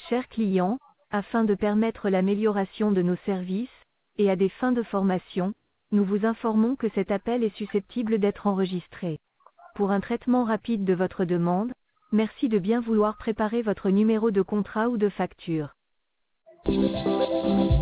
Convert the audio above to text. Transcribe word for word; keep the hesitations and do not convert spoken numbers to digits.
Chers clients, afin de permettre l'amélioration de nos services, et à des fins de formation, nous vous informons que cet appel est susceptible d'être enregistré. Pour un traitement rapide de votre demande, merci de bien vouloir préparer votre numéro de contrat ou de facture.